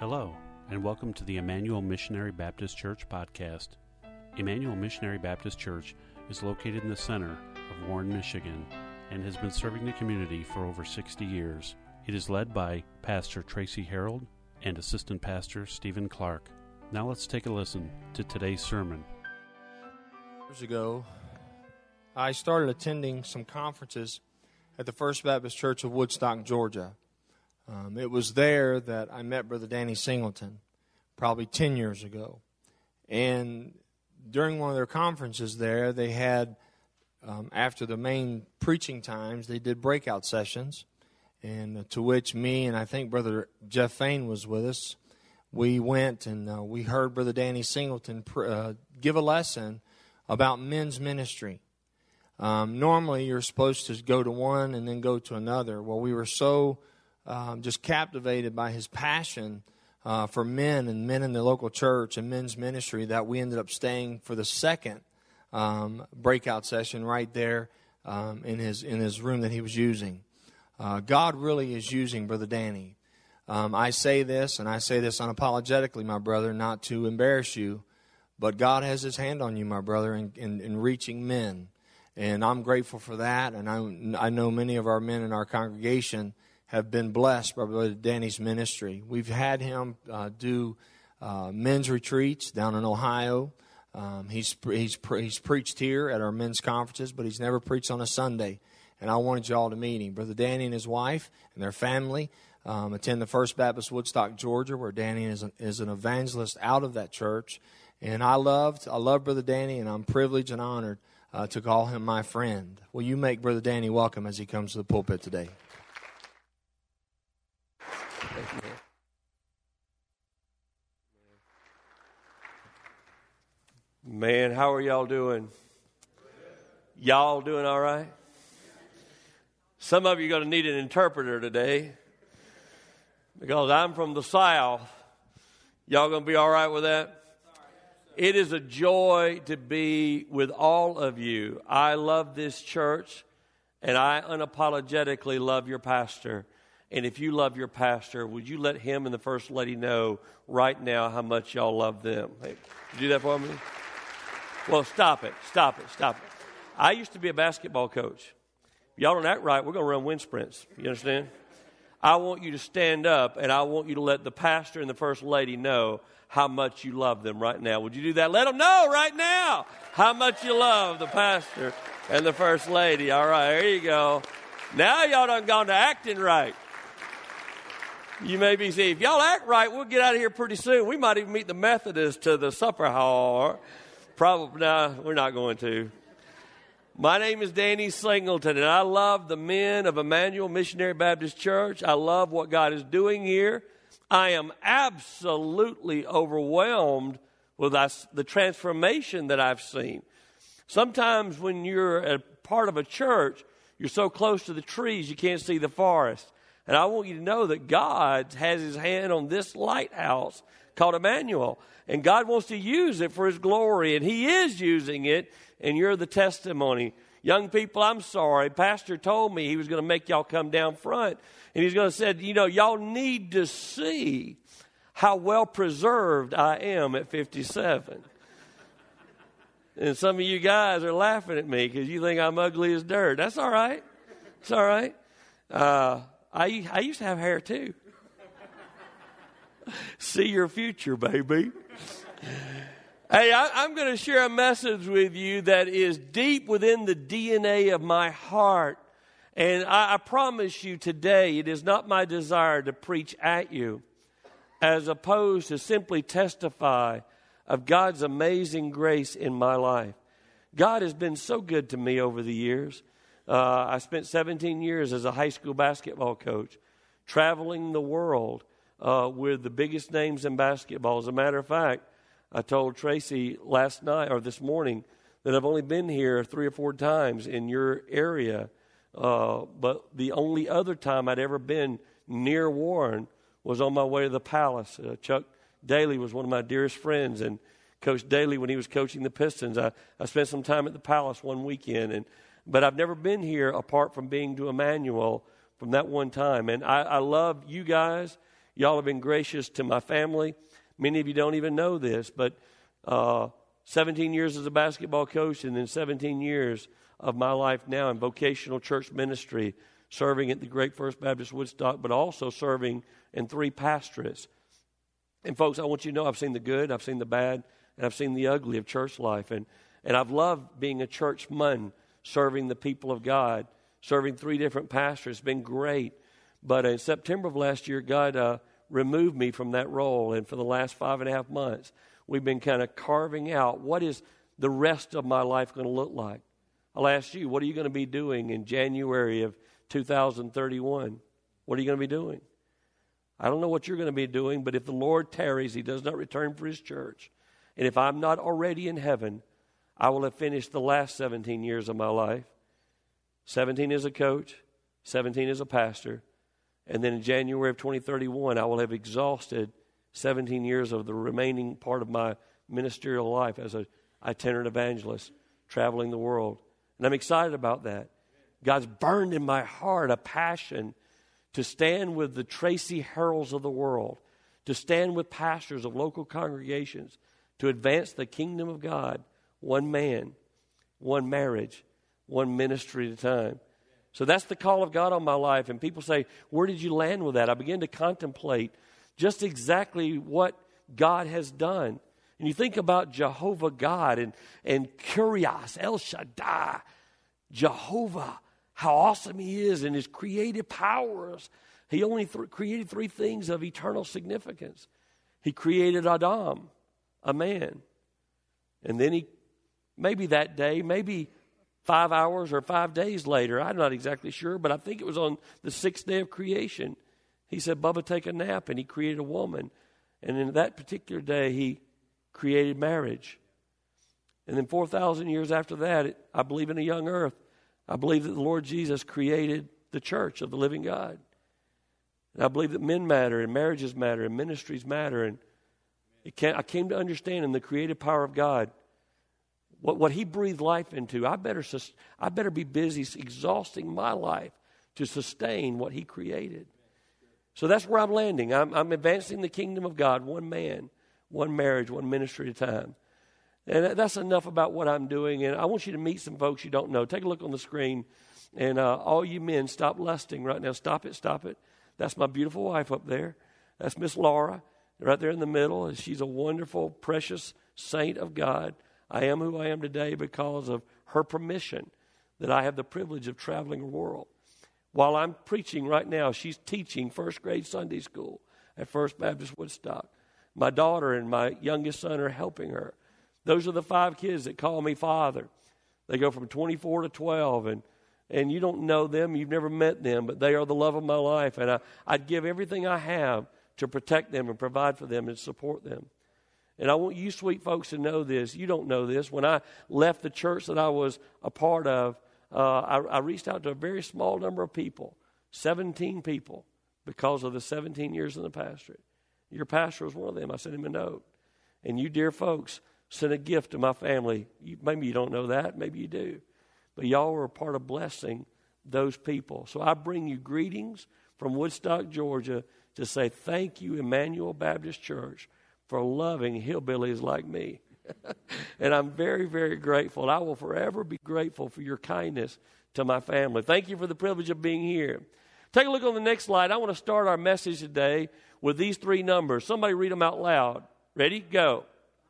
Hello, and welcome to the Emmanuel Missionary Baptist Church podcast. Emmanuel Missionary Baptist Church is located in the center of Warren, Michigan, and has been serving the community for over 60 years. It is led by Pastor Tracy Harold and Assistant Pastor Stephen Clark. Now let's take a listen to today's sermon. Years ago, I started attending some conferences at the First Baptist Church of Woodstock, Georgia. It was there that I met Brother Danny Singleton, probably 10 years ago. And during one of their conferences there, they had, after the main preaching times, they did breakout sessions, and to which me and I think Brother Jeff Fain was with us. We went and we heard Brother Danny Singleton give a lesson about men's ministry. Normally, you're supposed to go to one and then go to another. Well, we were so just captivated by his passion for men and men in the local church and men's ministry that we ended up staying for the second breakout session right there in his room that he was using. God really is using Brother Danny. I say this, and I say this unapologetically, my brother, not to embarrass you, but God has His hand on you, my brother, in reaching men. And I'm grateful for that, and I know many of our men in our congregation have been blessed by Brother Danny's ministry. We've had him do men's retreats down in Ohio. He's preached here at our men's conferences, but he's never preached on a Sunday. And I wanted you all to meet him. Brother Danny and his wife and their family attend the First Baptist Woodstock, Georgia, where Danny is an evangelist out of that church. And I love Brother Danny, and I'm privileged and honored to call him my friend. Will you make Brother Danny welcome as he comes to the pulpit today? Man, how are y'all doing? Y'all doing all right? Some of you are going to need an interpreter today because I'm from the South. Y'all going to be all right with that? It is a joy to be with all of you. I love this church, and I unapologetically love your pastor. And if you love your pastor, would you let him and the First Lady know right now how much y'all love them? Hey, you do that for me? Well, stop it. I used to be a basketball coach. If y'all don't act right, we're going to run wind sprints. You understand? I want you to stand up, and I want you to let the pastor and the First Lady know how much you love them right now. Would you do that? Let them know right now how much you love the pastor and the First Lady. All right, there you go. Now y'all done gone to acting right. You may be saying, if y'all act right, we'll get out of here pretty soon. We might even meet the Methodists to the supper hall. Probably, no, we're not going to. My name is Danny Singleton, and I love the men of Emmanuel Missionary Baptist Church. I love what God is doing here. I am absolutely overwhelmed with the transformation that I've seen. Sometimes when you're a part of a church, you're so close to the trees you can't see the forest. And I want you to know that God has His hand on this lighthouse called Emmanuel. And God wants to use it for His glory. And He is using it. And you're the testimony. Young people, I'm sorry. Pastor told me he was going to make y'all come down front. And he's going to say, y'all need to see how well preserved I am at 57. And some of you guys are laughing at me because you think I'm ugly as dirt. That's all right. It's all right. I used to have hair too. See your future, baby. Hey, I'm going to share a message with you that is deep within the DNA of my heart. And I promise you today, it is not my desire to preach at you, as opposed to simply testify of God's amazing grace in my life. God has been so good to me over the years. I spent 17 years as a high school basketball coach, traveling the world with the biggest names in basketball. As a matter of fact, I told Tracy last night or this morning that I've only been here 3 or 4 times in your area, but the only other time I'd ever been near Warren was on my way to the Palace. Chuck Daly was one of my dearest friends, and Coach Daly, when he was coaching the Pistons, I spent some time at the Palace one weekend, but I've never been here apart from being to Emmanuel from that one time. And I love you guys. Y'all have been gracious to my family. Many of you don't even know this, but 17 years as a basketball coach and then 17 years of my life now in vocational church ministry, serving at the Great First Baptist Woodstock, but also serving in 3 pastorates. And folks, I want you to know I've seen the good, I've seen the bad, and I've seen the ugly of church life. And I've loved being a churchman, serving the people of God, serving 3 different pastors. It's been great. But in September of last year, God removed me from that role. And for the last 5.5 months, we've been kind of carving out what is the rest of my life going to look like. I'll ask you, what are you going to be doing in January of 2031? What are you going to be doing? I don't know what you're going to be doing, but if the Lord tarries, he does not return for his church. And if I'm not already in heaven, I will have finished the last 17 years of my life. 17 as a coach, 17 as a pastor. And then in January of 2031, I will have exhausted 17 years of the remaining part of my ministerial life as an itinerant evangelist, traveling the world. And I'm excited about that. God's burned in my heart a passion to stand with the Tracy Harrells of the world, to stand with pastors of local congregations, to advance the kingdom of God, one man, one marriage, one ministry at a time. So that's the call of God on my life. And people say, where did you land with that? I begin to contemplate just exactly what God has done. And you think about Jehovah God and Kyrios, El Shaddai, Jehovah, how awesome he is in his creative powers. He only created 3 things of eternal significance. He created Adam, a man. And then he, maybe that day, maybe 5 hours or 5 days later, I'm not exactly sure, but I think it was on the 6th day of creation, he said, Bubba, take a nap, and he created a woman. And in that particular day, he created marriage. And then 4,000 years after that, I believe in a young earth, I believe that the Lord Jesus created the church of the living God. And I believe that men matter, and marriages matter, and ministries matter. And I came to understand in the creative power of God, what he breathed life into, I better be busy exhausting my life to sustain what he created. So that's where I'm landing. I'm advancing the kingdom of God, one man, one marriage, one ministry at a time. And that's enough about what I'm doing. And I want you to meet some folks you don't know. Take a look on the screen. And all you men, stop lusting right now. Stop it, stop it. That's my beautiful wife up there. That's Miss Laura right there in the middle. She's a wonderful, precious saint of God. I am who I am today because of her permission that I have the privilege of traveling the world. While I'm preaching right now, she's teaching first grade Sunday school at First Baptist Woodstock. My daughter and my youngest son are helping her. Those are the 5 kids that call me father. They go from 24 to 12, and you don't know them, you've never met them, but they are the love of my life, and I'd give everything I have to protect them and provide for them and support them. And I want you sweet folks to know this. You don't know this. When I left the church that I was a part of, I reached out to a very small number of people, 17 people, because of the 17 years in the pastorate. Your pastor was one of them. I sent him a note. And you, dear folks, sent a gift to my family. Maybe you don't know that. Maybe you do. But y'all were a part of blessing those people. So I bring you greetings from Woodstock, Georgia, to say thank you, Emmanuel Baptist Church, for loving hillbillies like me. And I'm very, very grateful. I will forever be grateful for your kindness to my family. Thank you for the privilege of being here. Take a look on the next slide. I want to start our message today with these 3 numbers. Somebody read them out loud. Ready? Go.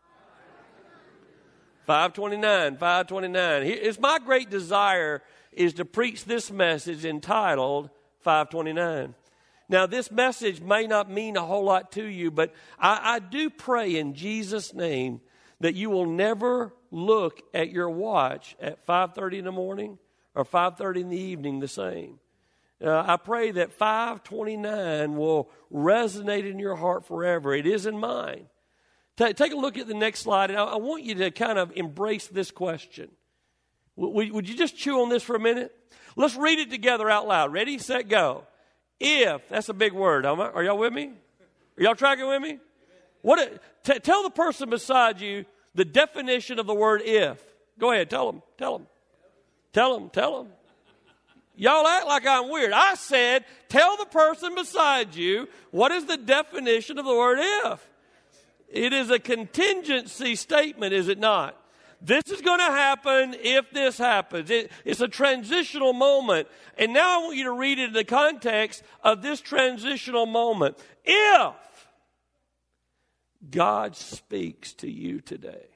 529, 529. It's my great desire is to preach this message entitled 529. Now, this message may not mean a whole lot to you, but I do pray in Jesus' name that you will never look at your watch at 5:30 in the morning or 5:30 in the evening the same. I pray that 529 will resonate in your heart forever. It is in mine. Take a look at the next slide, and I want you to kind of embrace this question. Would you just chew on this for a minute? Let's read it together out loud. Ready, set, go. If, that's a big word. Are y'all with me? Are y'all tracking with me? Tell the person beside you the definition of the word if. Go ahead, tell them. Y'all act like I'm weird. I said, tell the person beside you, what is the definition of the word if? It is a contingency statement, is it not? This is going to happen if this happens. It's a transitional moment. And now I want you to read it in the context of this transitional moment. If God speaks to you today,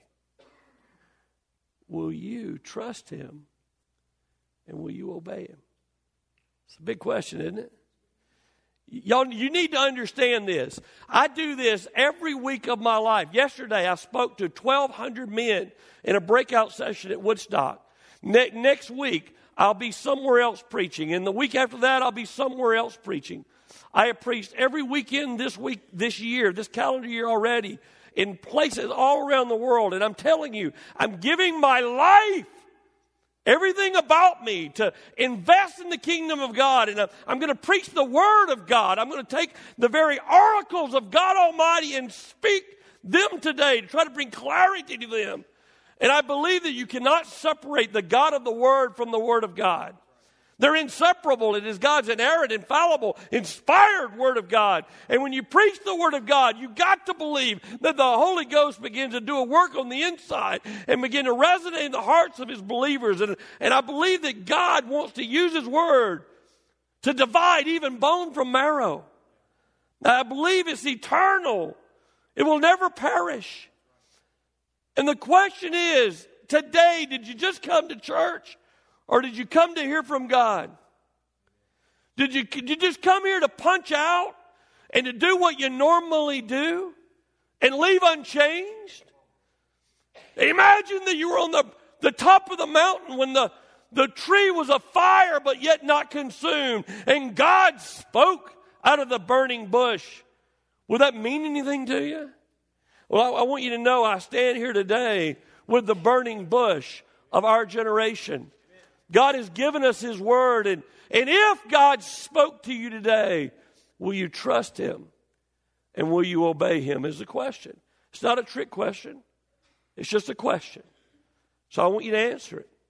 will you trust him and will you obey him? It's a big question, isn't it? Y'all, you need to understand this. I do this every week of my life. Yesterday, I spoke to 1,200 men in a breakout session at Woodstock. Next week, I'll be somewhere else preaching. And the week after that, I'll be somewhere else preaching. I have preached every weekend this year, this calendar year already, in places all around the world. And I'm telling you, I'm giving my life, everything about me, to invest in the kingdom of God. And I'm going to preach the word of God. I'm going to take the very oracles of God Almighty and speak them today to try to bring clarity to them. And I believe that you cannot separate the God of the word from the word of God. They're inseparable. It is God's inerrant, infallible, inspired word of God. And when you preach the word of God, you got to believe that the Holy Ghost begins to do a work on the inside and begin to resonate in the hearts of his believers. And I believe that God wants to use his word to divide even bone from marrow. Now, I believe it's eternal. It will never perish. And the question is, today, did you just come to church? Or did you come to hear from God? Did you just come here to punch out and to do what you normally do and leave unchanged? Imagine that you were on the top of the mountain when the tree was afire but yet not consumed, and God spoke out of the burning bush. Will that mean anything to you? Well, I want you to know I stand here today with the burning bush of our generation. God has given us his word, and if God spoke to you today, will you trust him and will you obey him is the question. It's not a trick question. It's just a question. So I want you to answer it.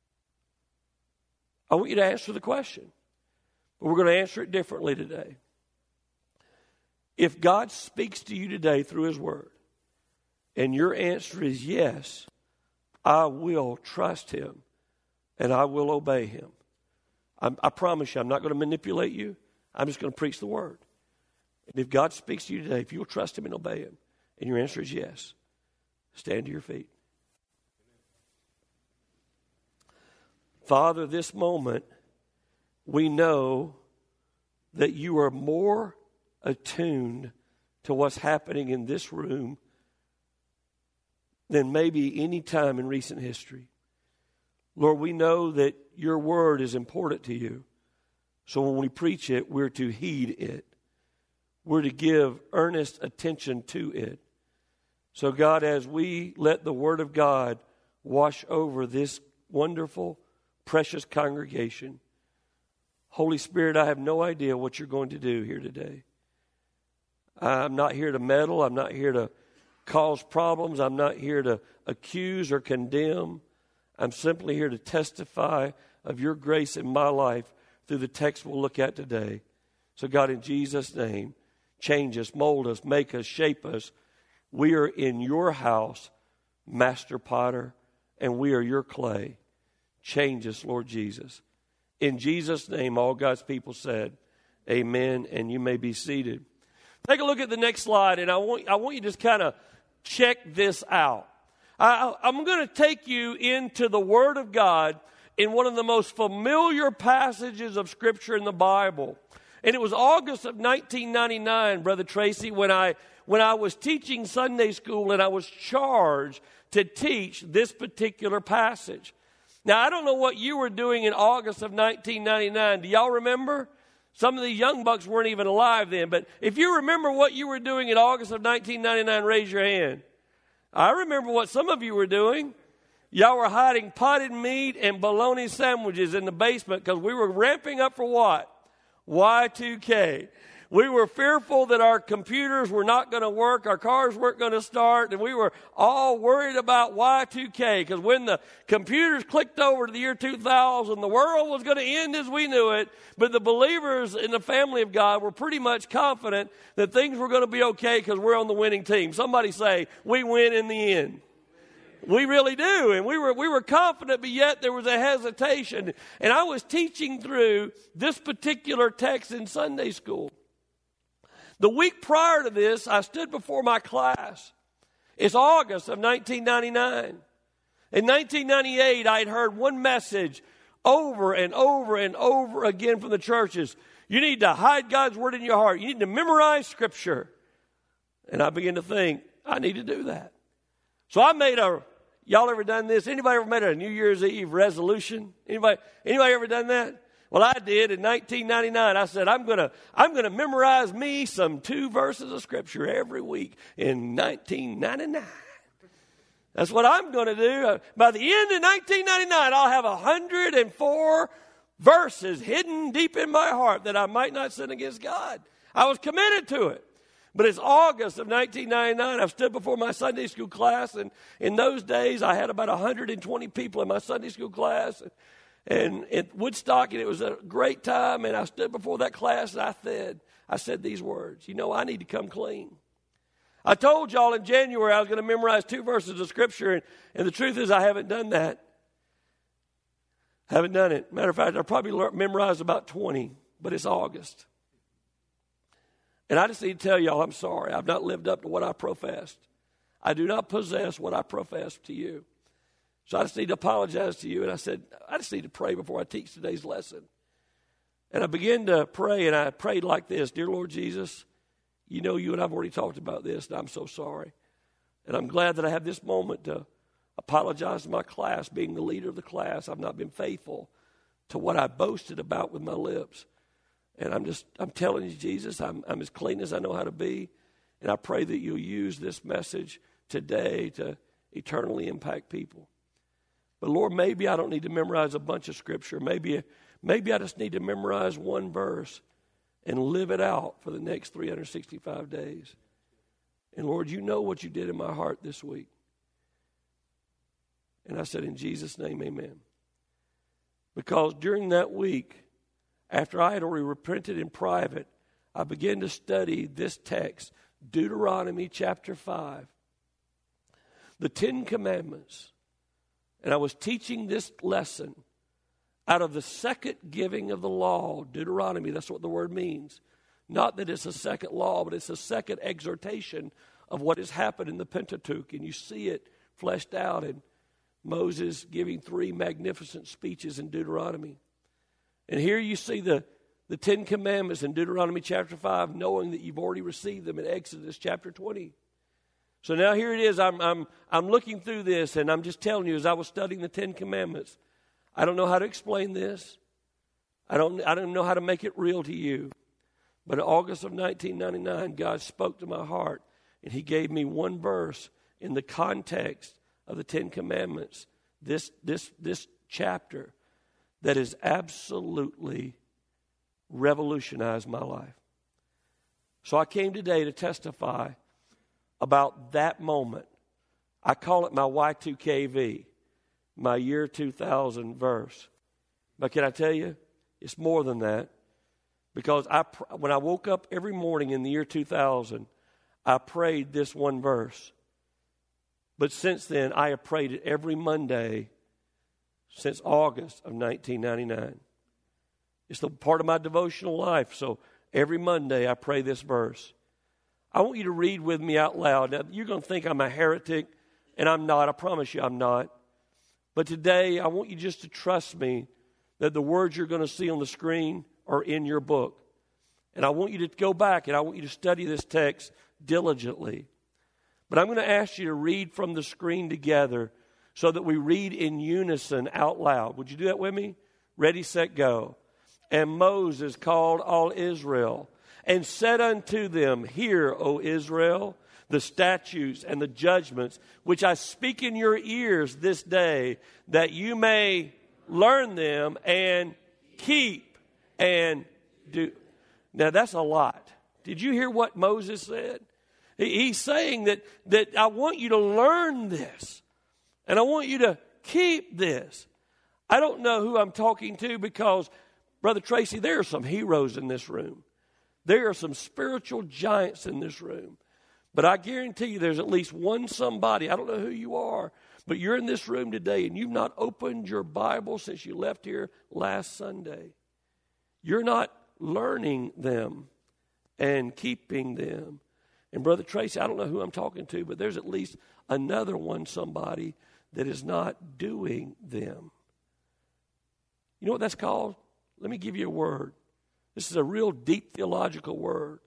I want you to answer the question. But we're going to answer it differently today. If God speaks to you today through his word, and your answer is yes, I will trust him and I will obey him. I promise you, I'm not going to manipulate you. I'm just going to preach the word. And if God speaks to you today, if you'll trust him and obey him, and your answer is yes, stand to your feet. Father, this moment, we know that you are more attuned to what's happening in this room than maybe any time in recent history. Lord, we know that your word is important to you. So when we preach it, we're to heed it. We're to give earnest attention to it. So God, as we let the word of God wash over this wonderful, precious congregation, Holy Spirit, I have no idea what you're going to do here today. I'm not here to meddle. I'm not here to cause problems. I'm not here to accuse or condemn. I'm simply here to testify of your grace in my life through the text we'll look at today. So God, in Jesus' name, change us, mold us, make us, shape us. We are in your house, Master Potter, and we are your clay. Change us, Lord Jesus. In Jesus' name, all God's people said, amen, and you may be seated. Take a look at the next slide, and I want you to just kind of check this out. I'm going to take you into the Word of God in one of the most familiar passages of Scripture in the Bible. And it was August of 1999, Brother Tracy, when I was teaching Sunday school and I was charged to teach this particular passage. Now, I don't know what you were doing in August of 1999. Do y'all remember? Some of the young bucks weren't even alive then. But if you remember what you were doing in August of 1999, raise your hand. I remember what some of you were doing. Y'all were hiding potted meat and bologna sandwiches in the basement because we were ramping up for what? Y2K. We were fearful that our computers were not going to work, our cars weren't going to start, and we were all worried about Y2K, because when the computers clicked over to the year 2000, the world was going to end as we knew it. But the believers in the family of God were pretty much confident that things were going to be okay because we're on the winning team. Somebody say, we win in the end. We really do. And we were confident, but yet there was a hesitation. And I was teaching through this particular text in Sunday school. The week prior to this, I stood before my class. It's August of 1999. In 1998, I had heard one message over and over and over again from the churches. You need to hide God's word in your heart. You need to memorize Scripture. And I began to think, I need to do that. So I made y'all ever done this? Anybody ever made a New Year's Eve resolution? Anybody ever done that? Well, I did in 1999. I said, I'm gonna memorize me some 2 verses of Scripture every week in 1999. That's what I'm going to do. By the end of 1999, I'll have 104 verses hidden deep in my heart that I might not sin against God. I was committed to it. But it's August of 1999. I've stood before my Sunday school class, and in those days, I had about 120 people in my Sunday school class. And at Woodstock, and it was a great time, and I stood before that class, and I said these words, I need to come clean. I told y'all in January I was going to memorize 2 verses of Scripture, and the truth is I haven't done that. Haven't done it. Matter of fact, I probably memorized about 20, but it's August. And I just need to tell y'all, I'm sorry. I've not lived up to what I professed. I do not possess what I professed to you. So I just need to apologize to you. And I said, I just need to pray before I teach today's lesson. And I began to pray, and I prayed like this. Dear Lord Jesus, you and I've already talked about this, and I'm so sorry. And I'm glad that I have this moment to apologize to my class, being the leader of the class. I've not been faithful to what I boasted about with my lips. And I'm telling you, Jesus, I'm as clean as I know how to be. And I pray that you'll use this message today to eternally impact people. But Lord, maybe I don't need to memorize a bunch of Scripture. Maybe I just need to memorize 1 verse and live it out for the next 365 days. And Lord, you know what you did in my heart this week. And I said, in Jesus' name, amen. Because during that week, after I had already repented in private, I began to study this text, Deuteronomy chapter 5, the 10 Commandments. And I was teaching this lesson out of the second giving of the law, Deuteronomy. That's what the word means. Not that it's a second law, but it's a second exhortation of what has happened in the Pentateuch. And you see it fleshed out in Moses giving 3 magnificent speeches in Deuteronomy. And here you see the 10 Commandments in Deuteronomy chapter 5, knowing that you've already received them in Exodus chapter 20. So now here it is. I'm looking through this, and I'm just telling you, as I was studying the 10 Commandments, I don't know how to explain this. I don't know how to make it real to you. But in August of 1999, God spoke to my heart, and He gave me 1 verse in the context of the 10 Commandments, this chapter, that has absolutely revolutionized my life. So I came today to testify about that moment. I call it my Y2KV, my year 2000 verse. But can I tell you, it's more than that. Because when I woke up every morning in the year 2000, I prayed this 1 verse. But since then, I have prayed it every Monday since August of 1999. It's the part of my devotional life. So every Monday, I pray this verse. I want you to read with me out loud. Now, you're going to think I'm a heretic, and I'm not. I promise you I'm not. But today, I want you just to trust me that the words you're going to see on the screen are in your book. And I want you to go back, and I want you to study this text diligently. But I'm going to ask you to read from the screen together so that we read in unison out loud. Would you do that with me? Ready, set, go. And Moses called all Israel and said unto them, Hear, O Israel, the statutes and the judgments which I speak in your ears this day, that you may learn them and keep and do. Now that's a lot. Did you hear what Moses said? He's saying that I want you to learn this, and I want you to keep this. I don't know who I'm talking to because, Brother Tracy, there are some heroes in this room. There are some spiritual giants in this room. But I guarantee you there's at least one somebody, I don't know who you are, but you're in this room today and you've not opened your Bible since you left here last Sunday. You're not learning them and keeping them. And Brother Tracy, I don't know who I'm talking to, but there's at least another one somebody that is not doing them. You know what that's called? Let me give you a word. This is a real deep theological word.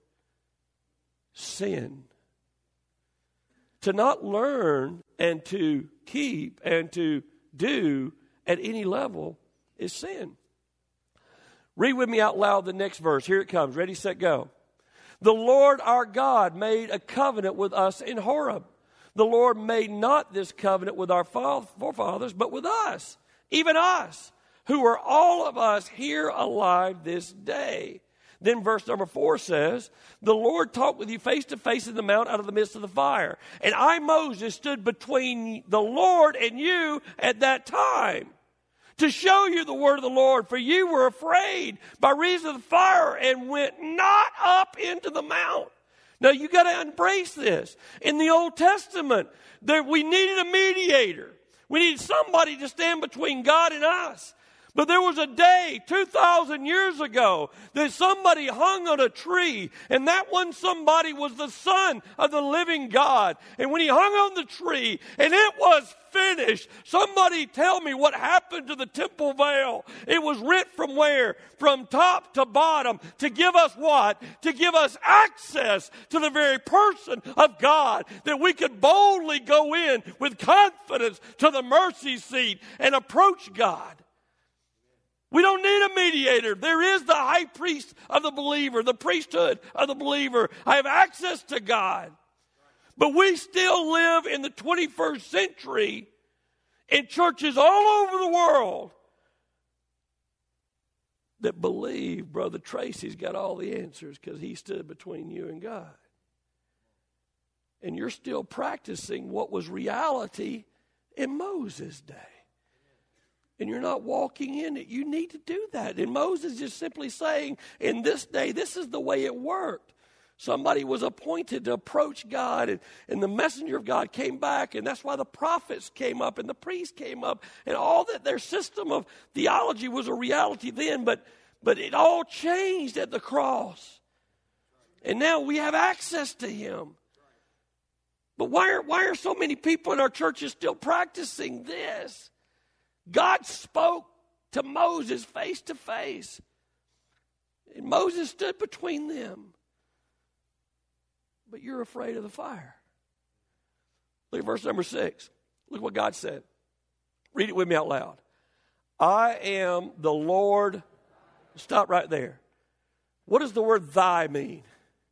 Sin. To not learn and to keep and to do at any level is sin. Read with me out loud the next verse. Here it comes. Ready, set, go. The Lord our God made a covenant with us in Horeb. The Lord made not this covenant with our forefathers, but with us, even us, who are all of us here alive this day. Then verse number 4 says, the Lord talked with you face to face in the mount out of the midst of the fire. And I, Moses, stood between the Lord and you at that time to show you the word of the Lord. For you were afraid by reason of the fire and went not up into the mount. Now you got to embrace this. In the Old Testament, we needed a mediator. We needed somebody to stand between God and us. But there was a day 2,000 years ago that somebody hung on a tree, and that one somebody was the Son of the living God. And when he hung on the tree, and it was finished, somebody tell me what happened to the temple veil. It was rent from where? From top to bottom. To give us what? To give us access to the very person of God, that we could boldly go in with confidence to the mercy seat and approach God. We don't need a mediator. There is the high priest of the believer, the priesthood of the believer. I have access to God. But we still live in the 21st century in churches all over the world that believe Brother Tracy's got all the answers because he stood between you and God. And you're still practicing what was reality in Moses' day. And you're not walking in it. You need to do that. And Moses is simply saying, in this day, this is the way it worked. Somebody was appointed to approach God, and the messenger of God came back, and that's why the prophets came up and the priests came up, and all that their system of theology was a reality then, but it all changed at the cross. And now we have access to him. But why are so many people in our churches still practicing this? God spoke to Moses face to face. And Moses stood between them. But you're afraid of the fire. Look at verse number 6. Look what God said. Read it with me out loud. I am the Lord. Stop right there. What does the word thy mean?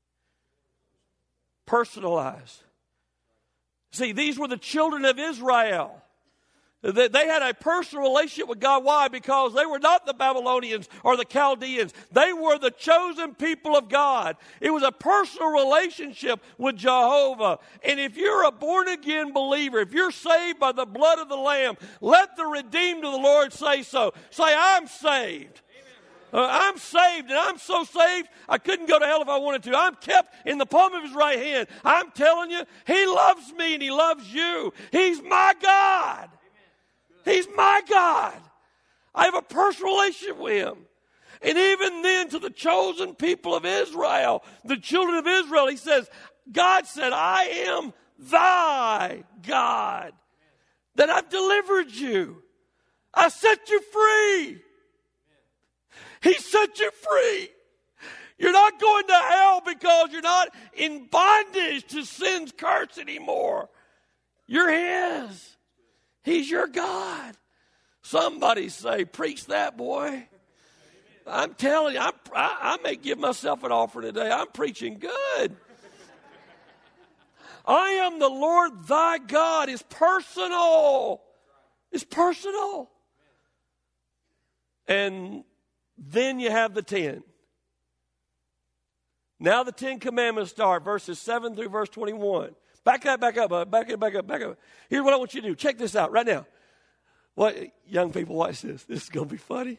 Personalized. See, these were the children of Israel. They had a personal relationship with God. Why? Because they were not the Babylonians or the Chaldeans. They were the chosen people of God. It was a personal relationship with Jehovah. And if you're a born-again believer, if you're saved by the blood of the Lamb, let the redeemed of the Lord say so. Say, I'm saved. I'm saved, and I'm so saved, I couldn't go to hell if I wanted to. I'm kept in the palm of his right hand. I'm telling you, he loves me and he loves you. He's my God. He's my God. I have a personal relationship with him. And even then, to the chosen people of Israel, the children of Israel, he says, God said, I am thy God, that I've delivered you. I set you free. He set you free. You're not going to hell because you're not in bondage to sin's curse anymore. You're his. He's your God. Somebody say, preach that, boy. I'm telling you, I may give myself an offering today. I'm preaching good. I am the Lord thy God. It's personal. It's personal. And then you have the 10. Now the 10 Commandments start, verses 7 through verse 21. Back up. Here's what I want you to do. Check this out right now. What, young people, watch this. This is going to be funny.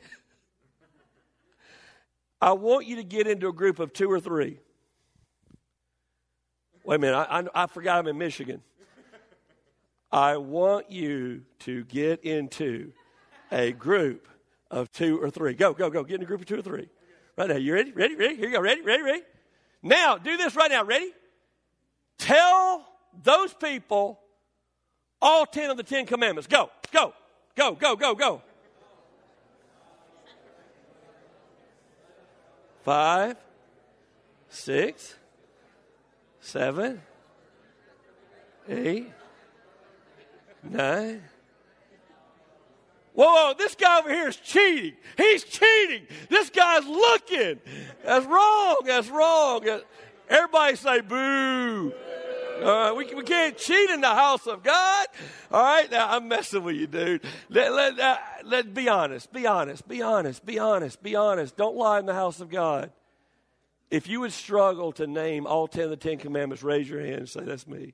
I want you to get into a group of 2 or 3. Wait a minute. I forgot I'm in Michigan. I want you to get into a group of 2 or 3. Go. Get in a group of 2 or 3. Right now. You ready? Ready? Here you go. Ready? Now, do this right now. Ready? Tell those people all 10 of the 10 Commandments. Go. 5, 6, 7, 8, 9. Whoa, this guy over here is cheating. He's cheating. This guy's looking. That's wrong. Everybody say boo. We can't cheat in the house of God. All right, now I'm messing with you, dude. Let's be honest. Be honest. Don't lie in the house of God. If you would struggle to name all 10 of the 10 Commandments, raise your hand and say, that's me.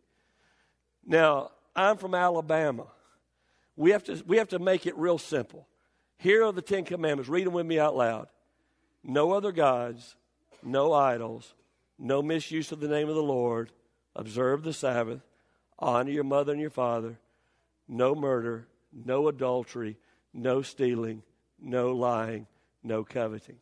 Now, I'm from Alabama. We have to make it real simple. Here are the 10 Commandments. Read them with me out loud. No other gods, no idols, no misuse of the name of the Lord. Observe the Sabbath. Honor your mother and your father. No murder, no adultery, no stealing, no lying, no coveting.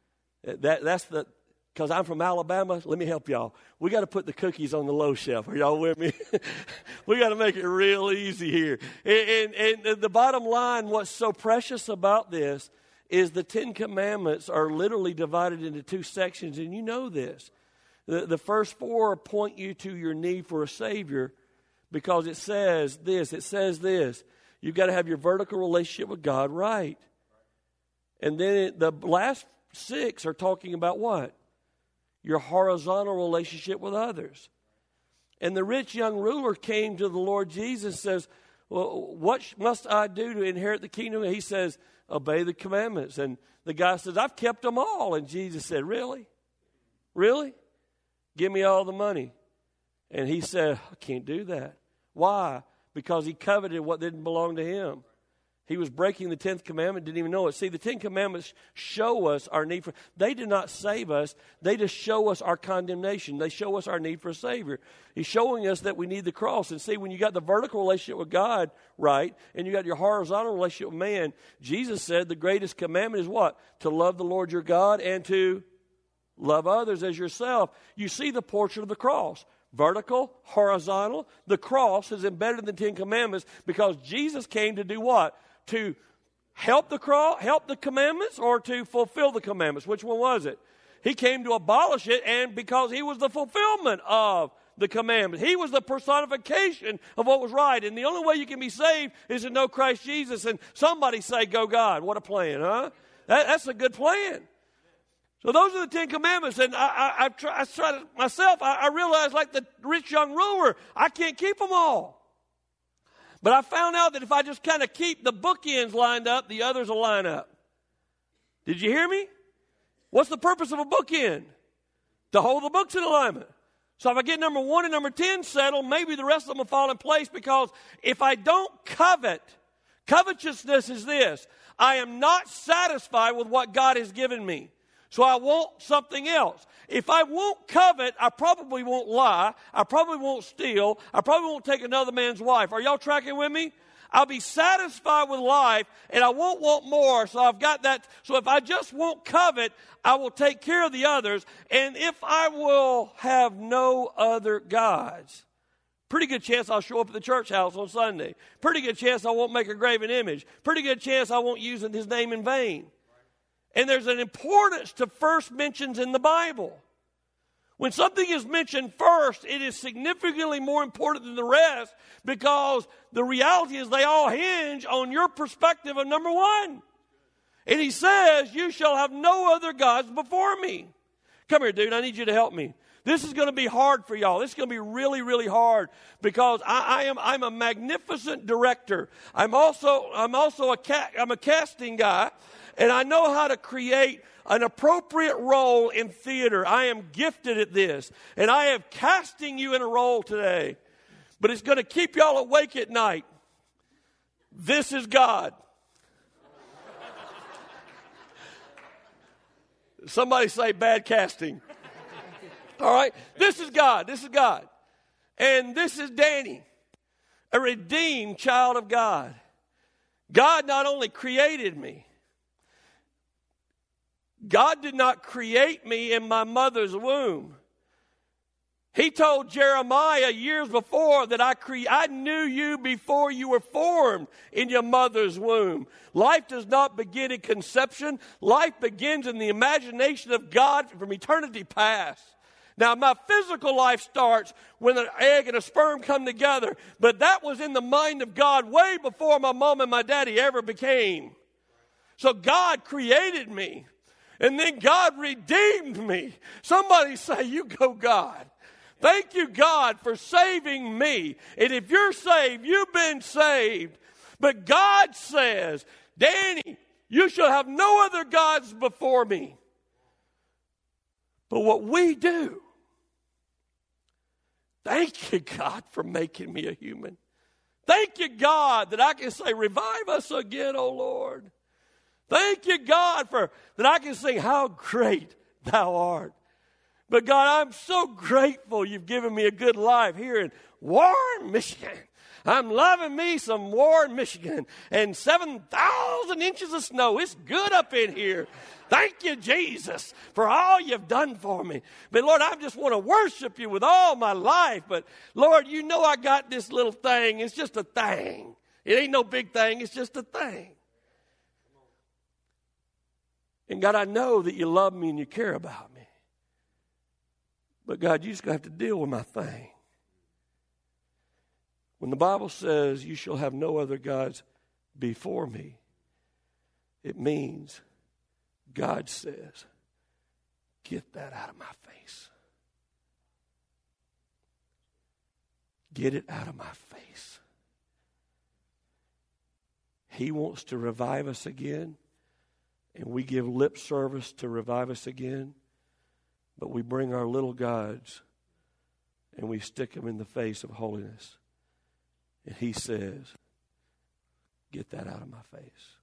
That's the... Because I'm from Alabama, let me help y'all. We got to put the cookies on the low shelf. Are y'all with me? We got to make it real easy here. And the bottom line, what's so precious about this is the 10 Commandments are literally divided into 2 sections, and you know this. The first 4 point you to your need for a Savior because it says this. You've got to have your vertical relationship with God right. And then the last 6 are talking about what? Your horizontal relationship with others. And the rich young ruler came to the Lord Jesus and says, well, what must I do to inherit the kingdom? And he says, obey the commandments. And the guy says, I've kept them all. And Jesus said, really? Really? Give me all the money. And he said, I can't do that. Why? Because he coveted what didn't belong to him. He was breaking the 10th commandment, didn't even know it. See, the 10 commandments show us our need for... They do not save us. They just show us our condemnation. They show us our need for a Savior. He's showing us that we need the cross. And see, when you got the vertical relationship with God right, and you got your horizontal relationship with man, Jesus said the greatest commandment is what? To love the Lord your God and to love others as yourself. You see the portrait of the cross. Vertical, horizontal. The cross is embedded in the 10 commandments because Jesus came to do what? To help the commandments or to fulfill the commandments? Which one was it? He came to abolish it, and because he was the fulfillment of the commandments. He was the personification of what was right. And the only way you can be saved is to know Christ Jesus. And somebody say, go God. What a plan, huh? That's a good plan. So those are the 10 commandments. And I tried myself. I realized, like the rich young ruler, I can't keep them all. But I found out that if I just kind of keep the bookends lined up, the others will line up. Did you hear me? What's the purpose of a bookend? To hold the books in alignment. So if I get number 1 and number 10 settled, maybe the rest of them will fall in place, because if I don't covet, covetousness is this: I am not satisfied with what God has given me. So I want something else. If I won't covet, I probably won't lie. I probably won't steal. I probably won't take another man's wife. Are y'all tracking with me? I'll be satisfied with life, and I won't want more. So I've got that. So if I just won't covet, I will take care of the others. And if I will have no other gods, pretty good chance I'll show up at the church house on Sunday. Pretty good chance I won't make a graven image. Pretty good chance I won't use his name in vain. And there's an importance to first mentions in the Bible. When something is mentioned first, it is significantly more important than the rest, because the reality is they all hinge on your perspective of number 1. And he says, you shall have no other gods before me. Come here, dude, I need you to help me. This is going to be hard for y'all. This is going to be really, really hard because I'm a magnificent director. I'm a casting guy, and I know how to create an appropriate role in theater. I am gifted at this, and I am casting you in a role today. But it's going to keep y'all awake at night. This is God. Somebody say bad casting. All right? This is God. This is God. And this is Danny, a redeemed child of God. God not only created me, God did not create me in my mother's womb. He told Jeremiah years before that I knew you before you were formed in your mother's womb. Life does not begin at conception. Life begins in the imagination of God from eternity past. Now, my physical life starts when an egg and a sperm come together, but that was in the mind of God way before my mom and my daddy ever became. So God created me, and then God redeemed me. Somebody say, you go, God. Thank you, God, for saving me. And if you're saved, you've been saved. But God says, Danny, you shall have no other gods before me. But what we do, thank you, God, for making me a human. Thank you, God, that I can say, revive us again, O Lord. Thank you, God, that I can sing, how great thou art. But God, I'm so grateful you've given me a good life here in Warren, Michigan. I'm loving me some Warren, Michigan, and 7,000 inches of snow. It's good up in here. Thank you, Jesus, for all you've done for me. But Lord, I just want to worship you with all my life. But Lord, you know I got this little thing. It's just a thing. It ain't no big thing. It's just a thing. And God, I know that you love me and you care about me. But God, you just have to deal with my thing. When the Bible says you shall have no other gods before me, it means God says, get that out of my face. Get it out of my face. He wants to revive us again, and we give lip service to revive us again. But we bring our little gods and we stick them in the face of holiness. And he says, get that out of my face.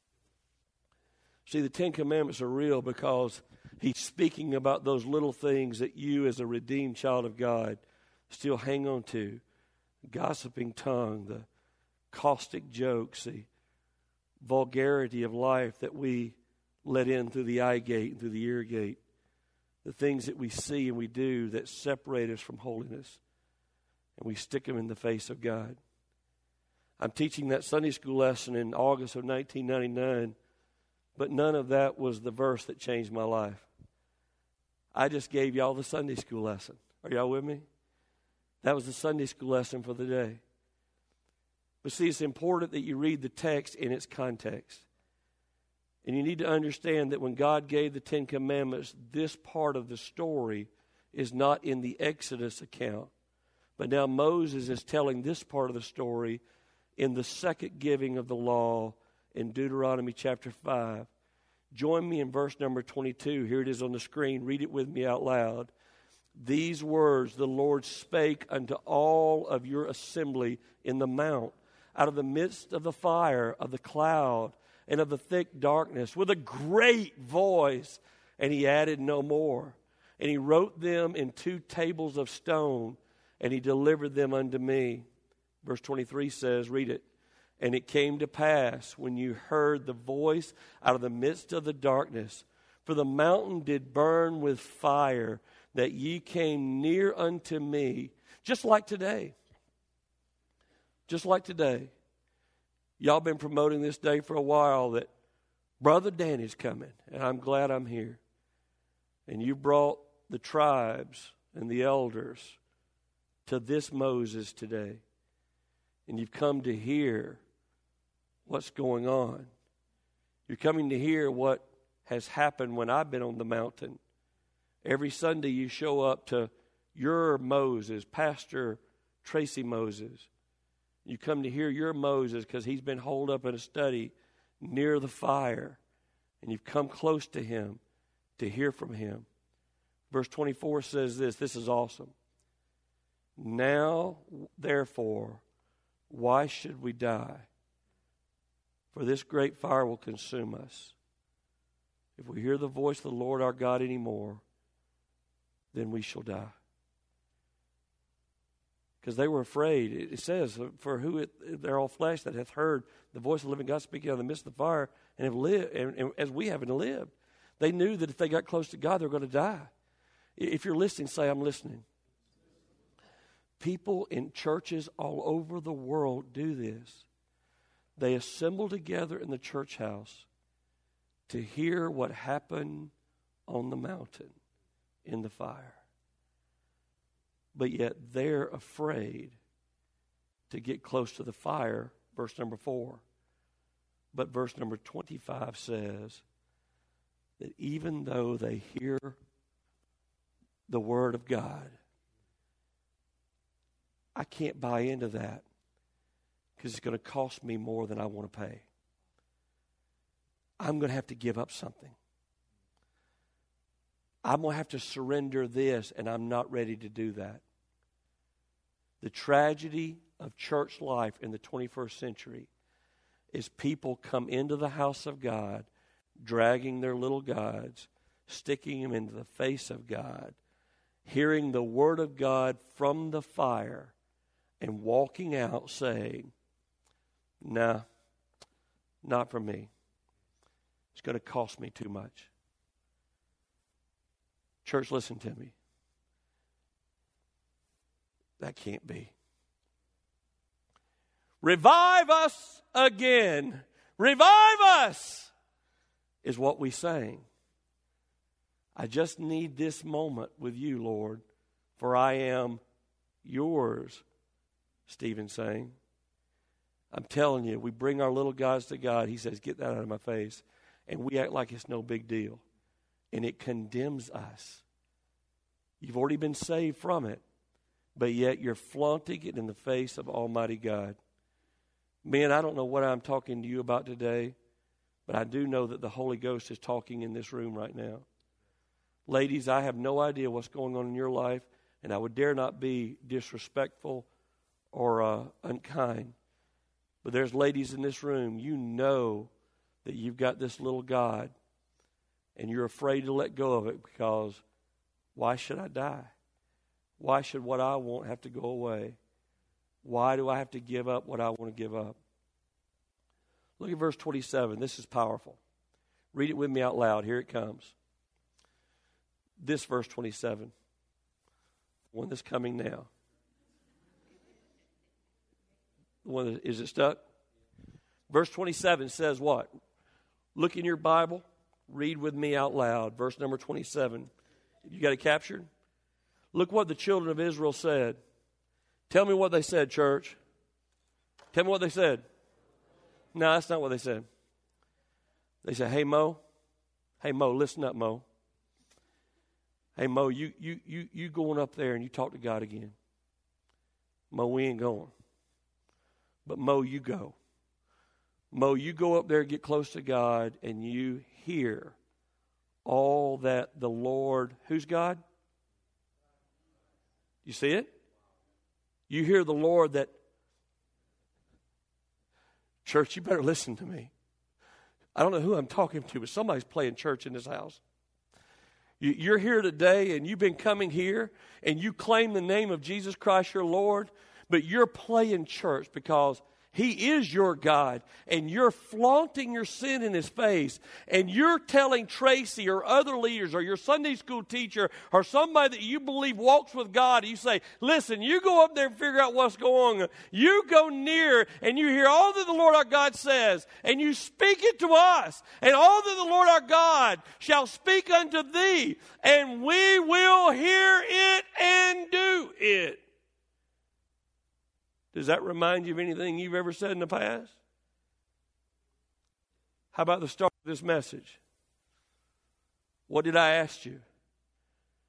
See, the Ten Commandments are real because he's speaking about those little things that you as a redeemed child of God still hang on to. The gossiping tongue, the caustic jokes, the vulgarity of life that we let in through the eye gate and through the ear gate. The things that we see and we do that separate us from holiness. And we stick them in the face of God. I'm teaching that Sunday school lesson in August of 1999, but none of that was the verse that changed my life. I just gave y'all the Sunday school lesson. Are y'all with me? That was the Sunday school lesson for the day. But see, it's important that you read the text in its context. And you need to understand that when God gave the Ten Commandments, this part of the story is not in the Exodus account. But now Moses is telling this part of the story in the second giving of the law in Deuteronomy chapter 5. Join me in verse number 22. Here it is on the screen. Read it with me out loud. These words the Lord spake unto all of your assembly in the mount, out of the midst of the fire, of the cloud, and of the thick darkness, with a great voice. And he added no more. And he wrote them in 2 tables of stone, and he delivered them unto me. Verse 23 says, read it. And it came to pass, when you heard the voice out of the midst of the darkness, for the mountain did burn with fire, that ye came near unto me, just like today. Just like today. Y'all been promoting this day for a while that Brother Danny's coming, and I'm glad I'm here. And you brought the tribes and the elders to this Moses today. And you've come to hear what's going on. You're coming to hear what has happened when I've been on the mountain Every Sunday you show up to your Moses, Pastor Tracy Moses. You come to hear your Moses because he's been holed up in a study near the fire. And you've come close to him to hear from him. Verse 24 says this. This is awesome. Now, therefore, why should we die? For this great fire will consume us. If we hear the voice of the Lord our God anymore, then we shall die. Because they were afraid. It says, for who they're all flesh that hath heard the voice of the living God speaking out of the midst of the fire and have lived, and as we haven't lived. They knew that if they got close to God, they were going to die. If you're listening, say, I'm listening. People in churches all over the world do this. They assemble together in the church house to hear what happened on the mountain in the fire. But yet they're afraid to get close to the fire, verse number 4. But verse number 25 says that even though they hear the word of God, I can't buy into that because it's going to cost me more than I want to pay. I'm going to have to give up something. I'm going to have to surrender this, and I'm not ready to do that. The tragedy of church life in the 21st century is people come into the house of God dragging their little gods, sticking them into the face of God, hearing the word of God from the fire, and walking out saying, nah, not for me. It's going to cost me too much. Church, listen to me. That can't be. Revive us again. Revive us is what we sang. I just need this moment with you, Lord, for I am yours, Stephen sang. I'm telling you, we bring our little gods to God. He says, get that out of my face. And we act like it's no big deal. And it condemns us. You've already been saved from it, but yet you're flaunting it in the face of Almighty God. Men, I don't know what I'm talking to you about today, but I do know that the Holy Ghost is talking in this room right now. Ladies, I have no idea what's going on in your life, and I would dare not be disrespectful or unkind. But there's ladies in this room, you know that you've got this little God, and you're afraid to let go of it because why should I die? Why should what I want have to go away? Why do I have to give up what I want to give up? Look at verse 27. This is powerful. Read it with me out loud. Here it comes. This verse 27. One that's coming now. Is it stuck? Verse 27 says what? Look in your Bible. Read with me out loud. Verse number 27. You got it captured? Look what the children of Israel said. Tell me what they said, church. Tell me what they said. No, that's not what they said. They said, hey, Mo, listen up, Mo. Hey, Mo, you going up there and you talk to God again. Mo, we ain't going. But Mo, you go. Mo, you go up there, get close to God, and you hear all that the Lord, who's God? You see it? You hear the Lord that, church, you better listen to me. I don't know who I'm talking to, but somebody's playing church in this house. You're here today and you've been coming here and you claim the name of Jesus Christ your Lord, but you're playing church because He is your God, and you're flaunting your sin in His face, and you're telling Tracy or other leaders or your Sunday school teacher or somebody that you believe walks with God, you say, listen, you go up there and figure out what's going on. You go near and you hear all that the Lord our God says, and you speak it to us, and all that the Lord our God shall speak unto thee, and we will hear it and do it. Does that remind you of anything you've ever said in the past? How about the start of this message? What did I ask you?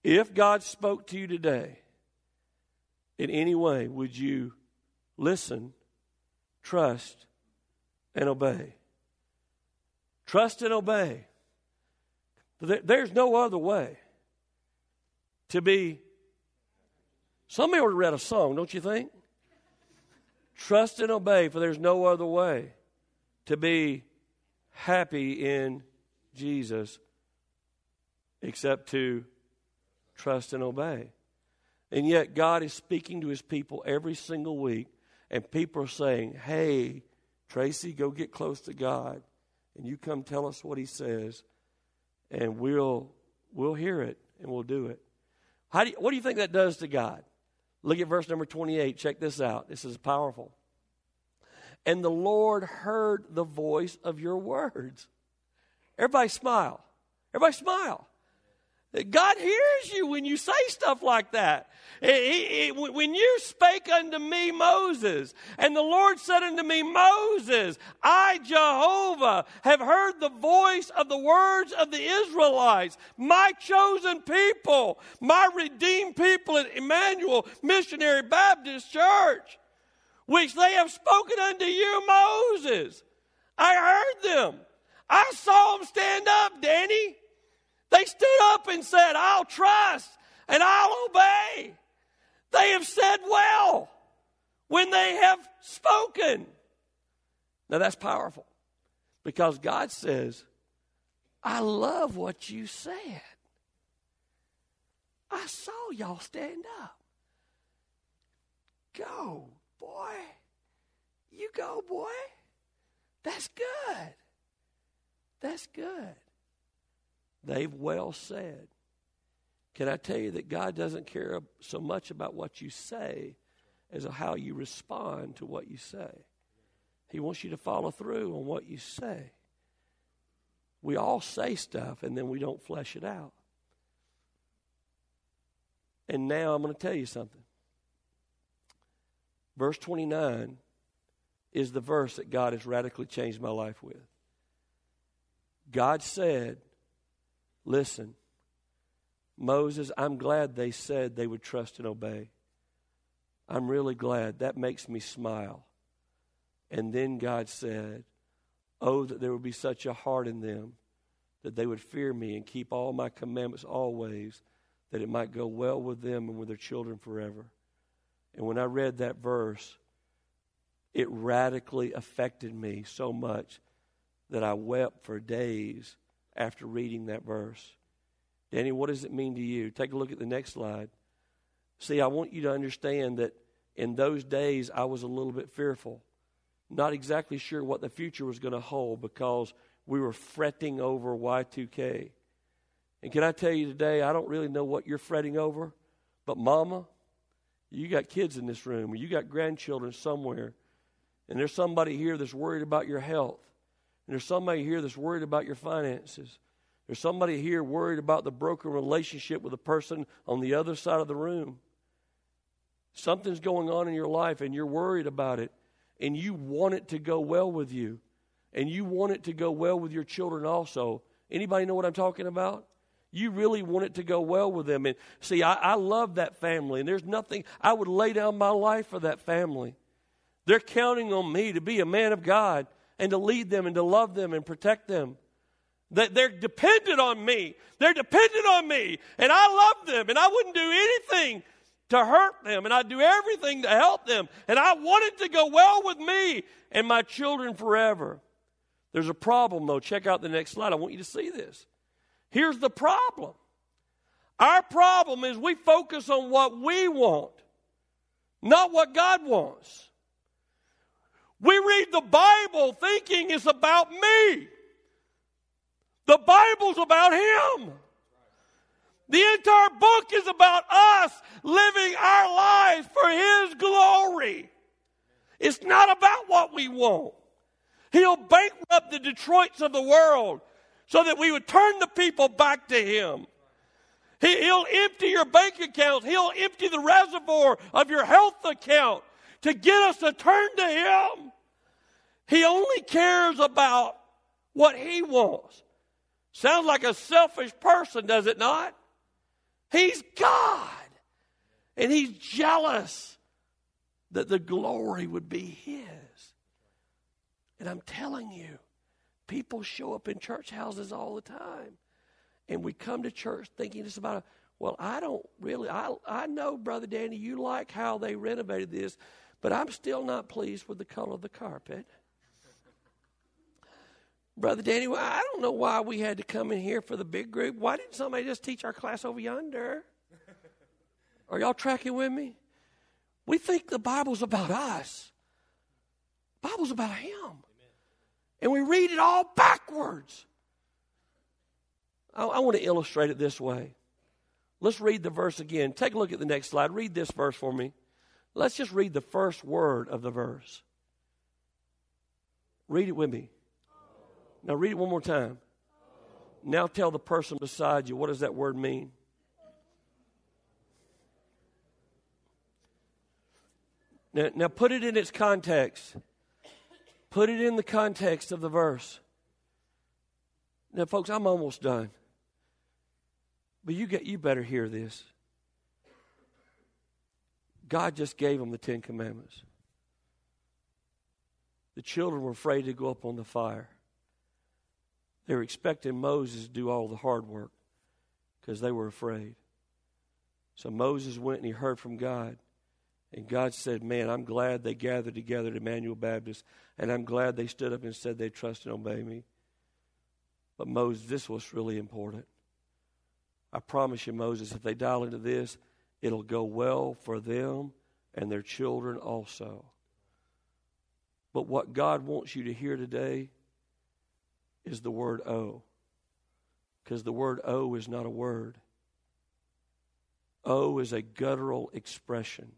If God spoke to you today in any way, would you listen, trust, and obey? Trust and obey. There's no other way to be. Somebody ought to read a song, don't you think? Trust and obey, for there's no other way to be happy in Jesus except to trust and obey. And yet God is speaking to his people every single week, and people are saying, hey, Tracy, go get close to God, and you come tell us what he says, and we'll hear it, and we'll do it. What do you think that does to God? Look at verse number 28. Check this out. This is powerful. And the Lord heard the voice of your words. Everybody smile. Everybody smile. God hears you when you say stuff like that. When you spake unto me, Moses, and the Lord said unto me, Moses, I, Jehovah, have heard the voice of the words of the Israelites, my chosen people, my redeemed people at Emmanuel Missionary Baptist Church, which they have spoken unto you, Moses. I heard them. I saw them stand up, Danny. They stood up and said, I'll trust and I'll obey. They have said well when they have spoken. Now that's powerful because God says, I love what you said. I saw y'all stand up. Go, boy. You go, boy. That's good. That's good. They've well said. Can I tell you that God doesn't care so much about what you say as how you respond to what you say? He wants you to follow through on what you say. We all say stuff and then we don't flesh it out. And now I'm going to tell you something. Verse 29 is the verse that God has radically changed my life with. God said, listen, Moses, I'm glad they said they would trust and obey. I'm really glad. That makes me smile. And then God said, oh, that there would be such a heart in them that they would fear me and keep all my commandments always, that it might go well with them and with their children forever. And when I read that verse, it radically affected me so much that I wept for days after reading that verse. Danny, what does it mean to you? Take a look at the next slide. See, I want you to understand that in those days I was a little bit fearful. Not exactly sure what the future was going to hold because we were fretting over Y2K. And can I tell you today, I don't really know what you're fretting over, but mama, you got kids in this room or you got grandchildren somewhere, and there's somebody here that's worried about your health. And there's somebody here that's worried about your finances. There's somebody here worried about the broken relationship with the person on the other side of the room. Something's going on in your life and you're worried about it. And you want it to go well with you. And you want it to go well with your children also. Anybody know what I'm talking about? You really want it to go well with them. And see, I love that family. And there's nothing, I would lay down my life for that family. They're counting on me to be a man of God and to lead them and to love them and protect them. They're dependent on me. They're dependent on me. And I love them. And I wouldn't do anything to hurt them. And I'd do everything to help them. And I want it to go well with me and my children forever. There's a problem, though. Check out the next slide. I want you to see this. Here's the problem. Our problem is we focus on what we want, not what God wants. We read the Bible thinking it's about me. The Bible's about Him. The entire book is about us living our lives for His glory. It's not about what we want. He'll bankrupt the Detroits of the world so that we would turn the people back to Him. He'll empty your bank accounts. He'll empty the reservoir of your health account to get us to turn to Him. He only cares about what He wants. Sounds like a selfish person, does it not? He's God. And he's jealous that the glory would be his. And I'm telling you, people show up in church houses all the time. And we come to church thinking it's about, I know, Brother Danny, you like how they renovated this, but I'm still not pleased with the color of the carpet. Brother Danny, I don't know why we had to come in here for the big group. Why didn't somebody just teach our class over yonder? Are y'all tracking with me? We think the Bible's about us. The Bible's about him. Amen. And we read it all backwards. I want to illustrate it this way. Let's read the verse again. Take a look at the next slide. Read this verse for me. Let's just read the first word of the verse. Read it with me. Now read it one more time. Now tell the person beside you, what does that word mean? Now put it in its context. Put it in the context of the verse. Now, folks, I'm almost done. But you better hear this. God just gave them the 10 Commandments. The children were afraid to go up on the fire. They were expecting Moses to do all the hard work because they were afraid. So Moses went and he heard from God. And God said, man, I'm glad they gathered together at Emmanuel Baptist, and I'm glad they stood up and said they trust and obey me. But Moses, this was really important. I promise you, Moses, if they dial into this, it'll go well for them and their children also. But what God wants you to hear today is the word "oh." Because the word "oh" is not a word. "Oh" is a guttural expression.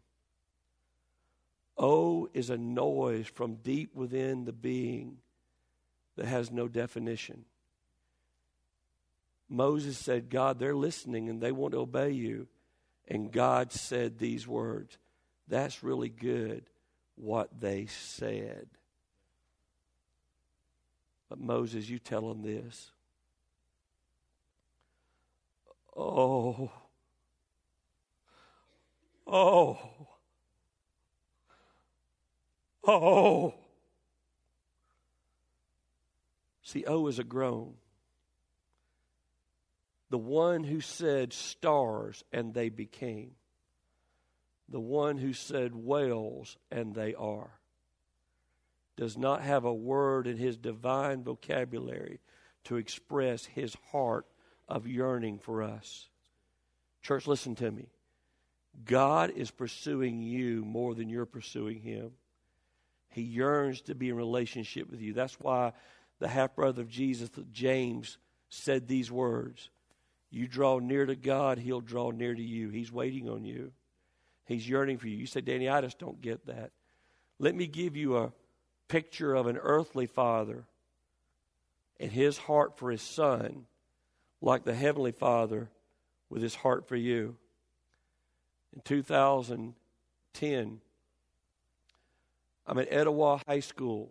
"Oh" is a noise from deep within the being that has no definition. Moses said, God, they're listening and they want to obey you. And God said these words. That's really good, what they said. But Moses, you tell them this. Oh. Oh. Oh. See, "oh" is a groan. The one who said stars and they became. The one who said whales and they are. Does not have a word in his divine vocabulary to express his heart of yearning for us. Church, listen to me. God is pursuing you more than you're pursuing him. He yearns to be in relationship with you. That's why the half-brother of Jesus, James, said these words. You draw near to God, he'll draw near to you. He's waiting on you. He's yearning for you. You say, Danny, I just don't get that. Let me give you a picture of an earthly father and his heart for his son, like the heavenly Father with his heart for you. In 2010, I'm at Etowah High School.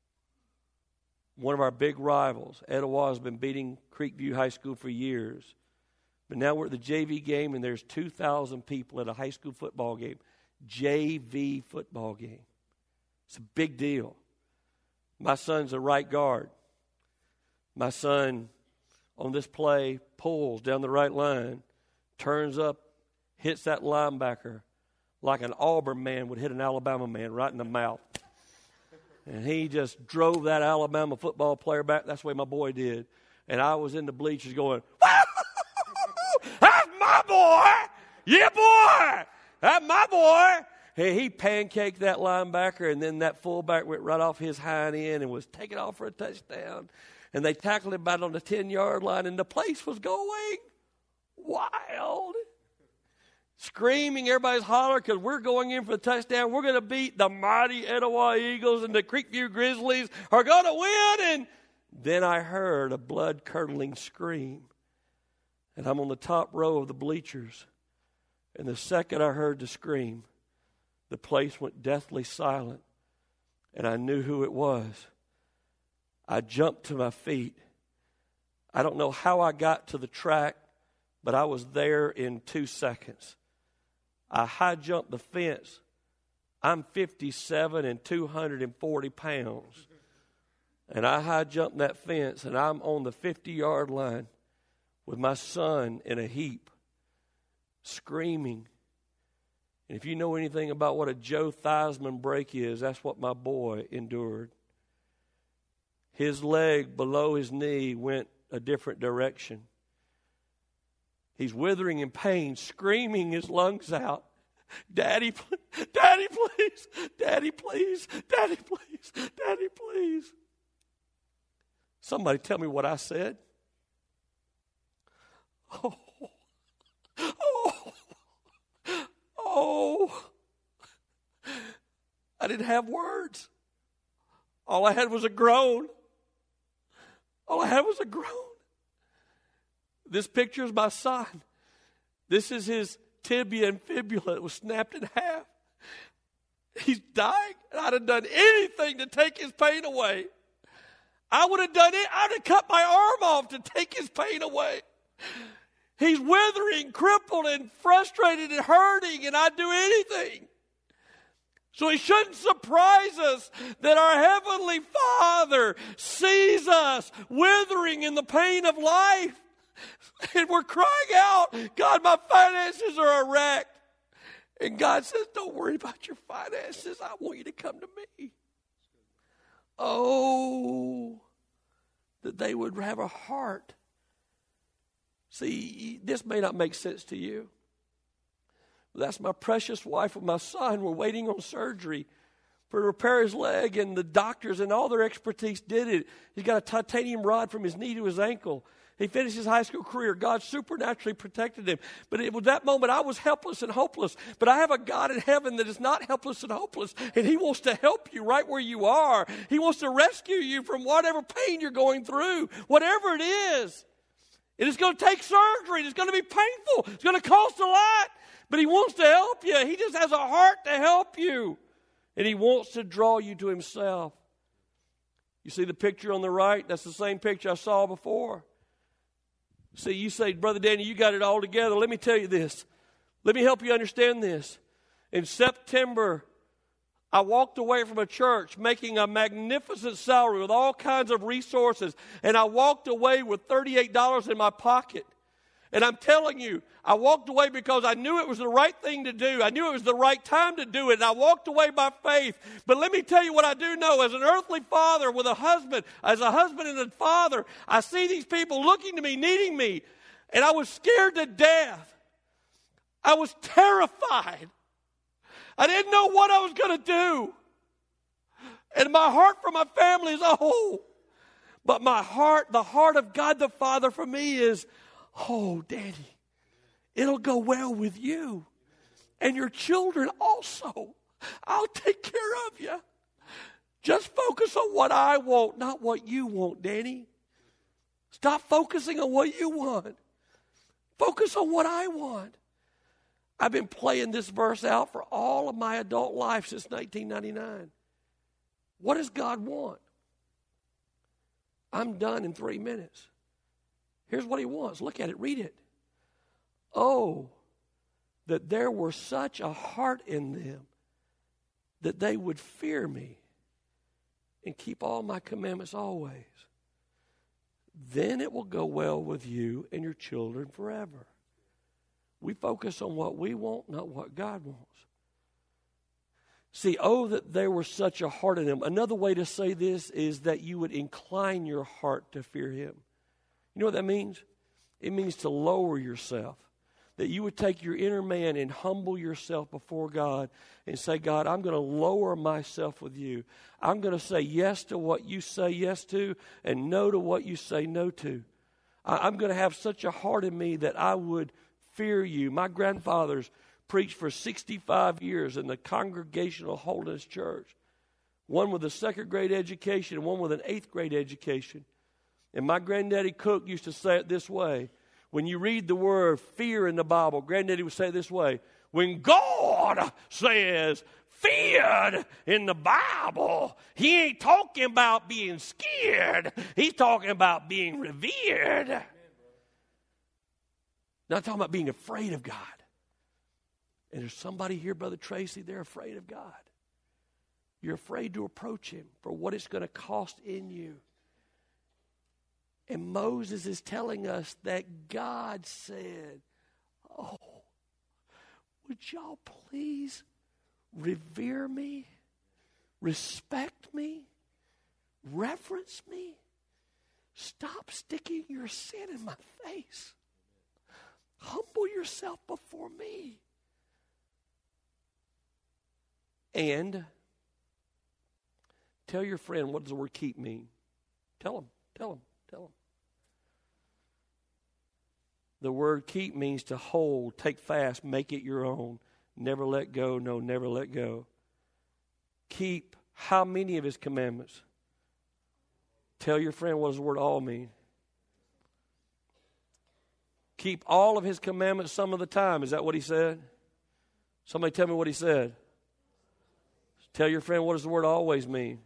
One of our big rivals. Etowah has been beating Creekview High School for years. But now we're at the JV game, and there's 2,000 people at a high school football game. JV football game. It's a big deal. My son's a right guard. My son, on this play, pulls down the right line, turns up, hits that linebacker like an Auburn man would hit an Alabama man right in the mouth. And he just drove that Alabama football player back. That's the way my boy did. And I was in the bleachers going, that's my boy! Yeah, boy! That's my boy! Hey, he pancaked that linebacker, and then that fullback went right off his hind end and was taken off for a touchdown. And they tackled him about on the 10-yard line, and the place was going wild. Screaming, everybody's hollering because we're going in for the touchdown. We're going to beat the mighty Etowah Eagles, and the Creekview Grizzlies are going to win. And then I heard a blood-curdling scream. And I'm on the top row of the bleachers. And the second I heard the scream, the place went deathly silent. And I knew who it was. I jumped to my feet. I don't know how I got to the track, but I was there in 2 seconds. I high jumped the fence. I'm 57 and 240 pounds. And I high jumped that fence, and I'm on the 50-yard line with my son in a heap, screaming. And if you know anything about what a Joe Theismann break is, that's what my boy endured. His leg below his knee went a different direction. He's withering in pain, screaming his lungs out. Daddy, Daddy, please. Daddy, please. Daddy, please. Daddy, please. Somebody tell me what I said. Oh. I didn't have words. All I had was a groan. This picture is my son. This is his tibia and fibula. It was snapped in half. He's dying, and I'd have done anything to take his pain away. I would have done it. I'd have cut my arm off to take his pain away. He's withering, crippled, and frustrated and hurting, and I'd do anything. So it shouldn't surprise us that our Heavenly Father sees us withering in the pain of life. And we're crying out, God, my finances are a wreck. And God says, don't worry about your finances. I want you to come to me. Oh, that they would have a heart. See, this may not make sense to you. That's my precious wife and my son. We're waiting on surgery for to repair his leg, and the doctors and all their expertise did it. He's got a titanium rod from his knee to his ankle. He finished his high school career. God supernaturally protected him. But it was that moment I was helpless and hopeless. But I have a God in heaven that is not helpless and hopeless, and He wants to help you right where you are. He wants to rescue you from whatever pain you're going through, whatever it is. It is going to take surgery. It's going to be painful. It's going to cost a lot. But He wants to help you. He just has a heart to help you. And He wants to draw you to Himself. You see the picture on the right? That's the same picture I saw before. See, you say, Brother Danny, you got it all together. Let me tell you this. Let me help you understand this. In September, I walked away from a church making a magnificent salary with all kinds of resources. And I walked away with $38 in my pocket. And I'm telling you, I walked away because I knew it was the right thing to do. I knew it was the right time to do it. And I walked away by faith. But let me tell you what I do know. As an earthly father with a husband, as a husband and a father, I see these people looking to me, needing me. And I was scared to death. I was terrified. I didn't know what I was going to do. And my heart for my family is, But my heart, the heart of God the Father for me is, Daddy, it'll go well with you and your children also. I'll take care of you. Just focus on what I want, not what you want, Danny. Stop focusing on what you want. Focus on what I want. I've been playing this verse out for all of my adult life since 1999. What does God want? I'm done in 3 minutes. Here's what He wants. Look at it. Read it. Oh, that there were such a heart in them that they would fear me and keep all my commandments always. Then it will go well with you and your children forever. We focus on what we want, not what God wants. See, that there were such a heart in them. Another way to say this is that you would incline your heart to fear Him. You know what that means? It means to lower yourself. That you would take your inner man and humble yourself before God and say, God, I'm going to lower myself with you. I'm going to say yes to what you say yes to and no to what you say no to. I'm going to have such a heart in me that I would fear you. My grandfathers preached for 65 years in the Congregational Holiness Church. One with a second grade education and one with an 8th grade education. And my granddaddy Cook used to say it this way. When you read the word fear in the Bible, granddaddy would say it this way. When God says feared in the Bible, He ain't talking about being scared. He's talking about being revered. Not talking about being afraid of God. And there's somebody here, Brother Tracy, they're afraid of God. You're afraid to approach Him for what it's going to cost in you. And Moses is telling us that God said, oh, would y'all please revere me, respect me, reverence me? Stop sticking your sin in my face. Humble yourself before me. And tell your friend, what does the word keep mean? Tell him. The word keep means to hold, take fast, make it your own. Never let go. No, never let go. Keep how many of His commandments? Tell your friend, what does the word all mean? Keep all of His commandments some of the time. Is that what He said? Somebody tell me what He said. Tell your friend, what does the word always mean?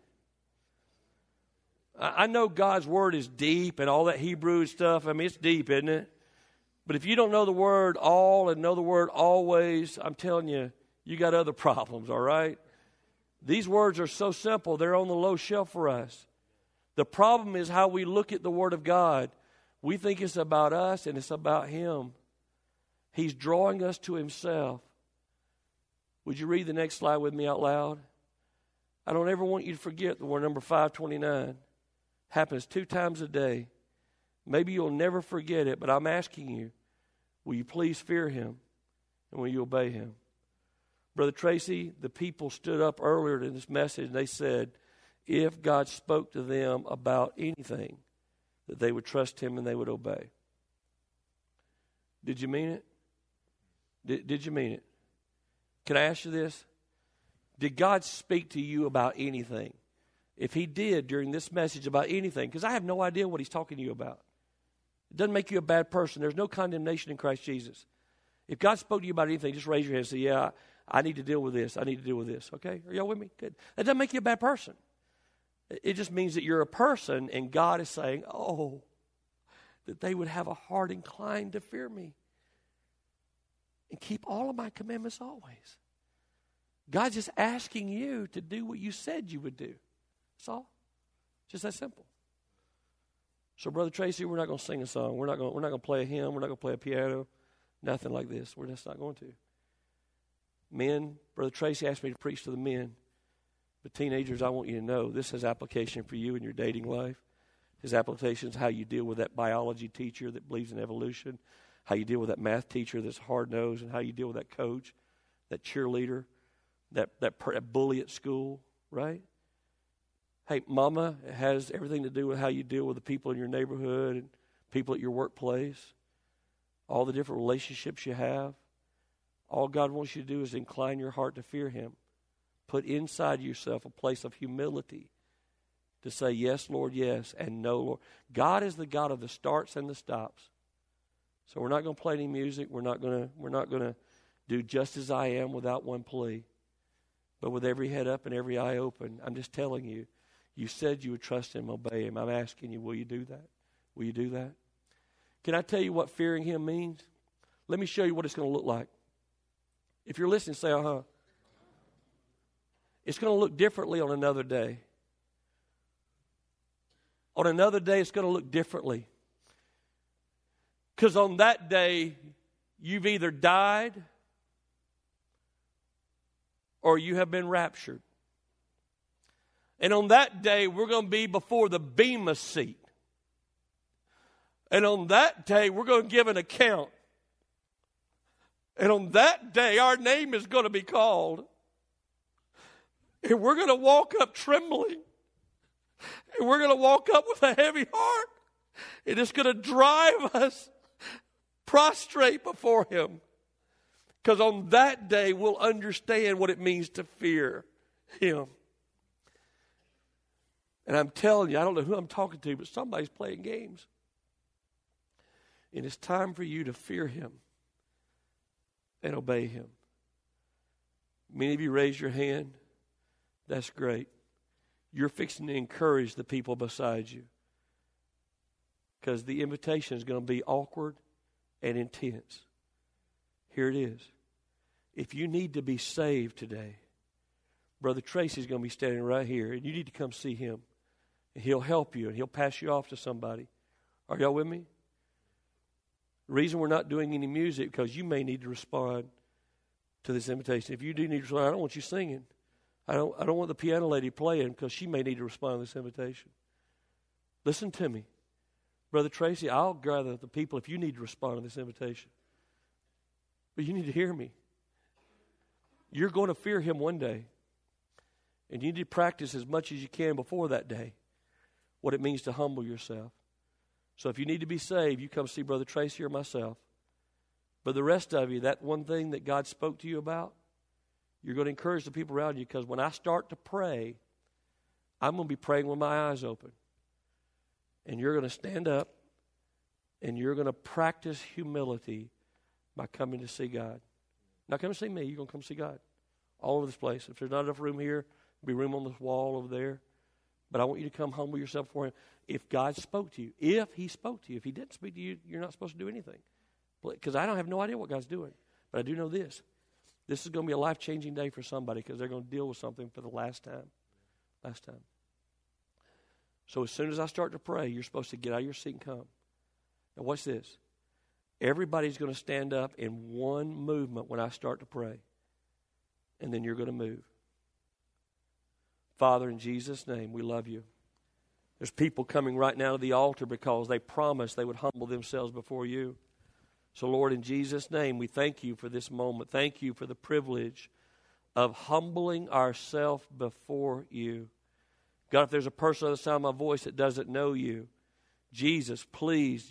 I know God's word is deep and all that Hebrew stuff. I mean, it's deep, isn't it? But if you don't know the word all and know the word always, I'm telling you, you got other problems, all right? These words are so simple, they're on the low shelf for us. The problem is how we look at the Word of God. We think it's about us and it's about Him. He's drawing us to Himself. Would you read the next slide with me out loud? I don't ever want you to forget the word number 529. Happens 2 times a day. Maybe you'll never forget it, but I'm asking you, will you please fear Him and will you obey Him? Brother Tracy, the people stood up earlier in this message and they said, if God spoke to them about anything, that they would trust Him and they would obey. Did you mean it? Did you mean it? Can I ask you this? Did God speak to you about anything? If He did during this message about anything, because I have no idea what He's talking to you about. It doesn't make you a bad person. There's no condemnation in Christ Jesus. If God spoke to you about anything, just raise your hand and say, yeah, I need to deal with this. I need to deal with this. Okay? Are y'all with me? Good. That doesn't make you a bad person. It just means that you're a person and God is saying, oh, that they would have a heart inclined to fear me and keep all of my commandments always. God's just asking you to do what you said you would do. That's all. Just that simple. So, Brother Tracy, we're not going to sing a song. We're not going to play a hymn. We're not going to play a piano. Nothing like this. We're just not going to. Men, Brother Tracy asked me to preach to the men. But teenagers, I want you to know this has application for you in your dating life. His application is how you deal with that biology teacher that believes in evolution, how you deal with that math teacher that's hard-nosed, and how you deal with that coach, that cheerleader, that bully at school, right? Hey, mama, it has everything to do with how you deal with the people in your neighborhood and people at your workplace, all the different relationships you have. All God wants you to do is incline your heart to fear Him. Put inside yourself a place of humility to say, yes, Lord, yes, and no, Lord. God is the God of the starts and the stops. So we're not going to play any music. We're not going to do just as I am without one plea. But with every head up and every eye open, I'm just telling you, you said you would trust Him, obey Him. I'm asking you, will you do that? Will you do that? Can I tell you what fearing Him means? Let me show you what it's going to look like. If you're listening, say, uh-huh. It's going to look differently on another day. On another day, it's going to look differently. Because on that day, you've either died or you have been raptured. And on that day, we're going to be before the Bema seat. And on that day, we're going to give an account. And on that day, our name is going to be called. And we're going to walk up trembling. And we're going to walk up with a heavy heart. And it's going to drive us prostrate before Him. Because on that day, we'll understand what it means to fear Him. And I'm telling you, I don't know who I'm talking to, but somebody's playing games. And it's time for you to fear Him and obey Him. Many of you raise your hand. That's great. You're fixing to encourage the people beside you. Because the invitation is going to be awkward and intense. Here it is. If you need to be saved today, Brother Tracy's going to be standing right here, and you need to come see him. And he'll help you, and he'll pass you off to somebody. Are y'all with me? The reason we're not doing any music because you may need to respond to this invitation. If you do need to respond, I don't want you singing. I don't want the piano lady playing because she may need to respond to this invitation. Listen to me. Brother Tracy, I'll gather the people if you need to respond to this invitation. But you need to hear me. You're going to fear him one day. And you need to practice as much as you can before that day what it means to humble yourself. So if you need to be saved, you come see Brother Tracy or myself. But the rest of you, that one thing that God spoke to you about, you're going to encourage the people around you, because when I start to pray, I'm going to be praying with my eyes open. And you're going to stand up and you're going to practice humility by coming to see God. Not coming to see me, you're going to come see God all over this place. If there's not enough room here, there'll be room on this wall over there. But I want you to come humble yourself for him. If God spoke to you, if he spoke to you, if he didn't speak to you, you're not supposed to do anything. Because I don't have no idea what God's doing. But I do know this. This is going to be a life-changing day for somebody because they're going to deal with something for the last time. Last time. So as soon as I start to pray, you're supposed to get out of your seat and come. Now watch this. Everybody's going to stand up in one movement when I start to pray. And then you're going to move. Father, in Jesus' name, we love you. There's people coming right now to the altar because they promised they would humble themselves before you. So, Lord, in Jesus' name, we thank you for this moment. Thank you for the privilege of humbling ourselves before you. God, if there's a person on the sound of my voice that doesn't know you, Jesus, please,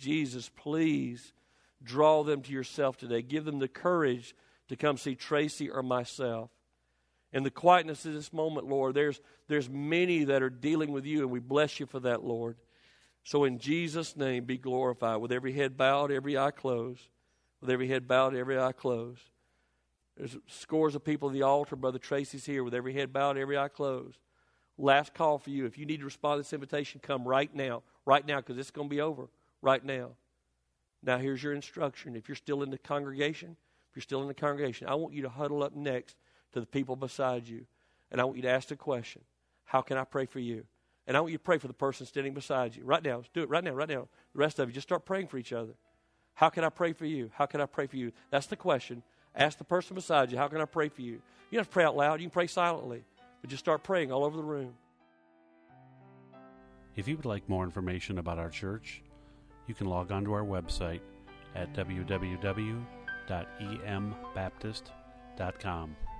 draw them to yourself today. Give them the courage to come see Tracy or myself. In the quietness of this moment, Lord, there's many that are dealing with you, and we bless you for that, Lord. So in Jesus' name, be glorified. With every head bowed, every eye closed. With every head bowed, every eye closed. There's scores of people at the altar. Brother Tracy's here with every head bowed, every eye closed. Last call for you. If you need to respond to this invitation, come right now. Right now, because it's going to be over. Right now. Now, here's your instruction. If you're still in the congregation, I want you to huddle up next to the people beside you. And I want you to ask the question, how can I pray for you? And I want you to pray for the person standing beside you. Right now. Let's do it right now. The rest of you, just start praying for each other. How can I pray for you? How can I pray for you? That's the question. Ask the person beside you, how can I pray for you? You don't have to pray out loud. You can pray silently. But just start praying all over the room. If you would like more information about our church, you can log on to our website at www.embaptist.com.